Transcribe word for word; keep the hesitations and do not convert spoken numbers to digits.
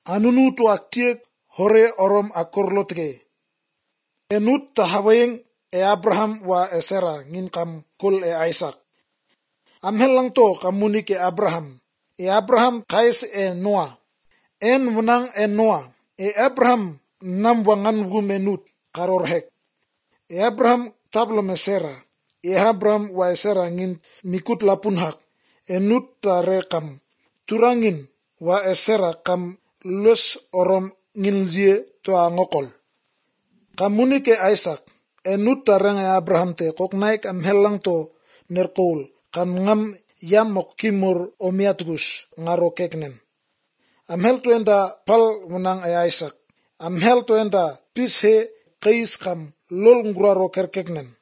anunu to aktiek hore orom akorlotge. Enut tahaweng e Abraham wa e Sarah ngin kam kul e Isaac. Amhel lang to kamunik e Abraham. E Abraham kais e Noah. En menang e Noah. E Abraham nam wangan gum enut karorhek. E Abraham tablo me Sarah. E Abraham wa e Sarah ngin mikut lapunhak. Enut tare kam turangin wa e Sarah kam los orom ngilzie to angokol. Kamunik e Isaac. Enut tareng e Abraham te kok naik amhel lang to nerkol. Kan ngam yamok kimur omiatgus ngaro keknen. Amhel to enda pal menang e Isaac. Amhel to enda pishe kais kam lol nguraro kerkeknen.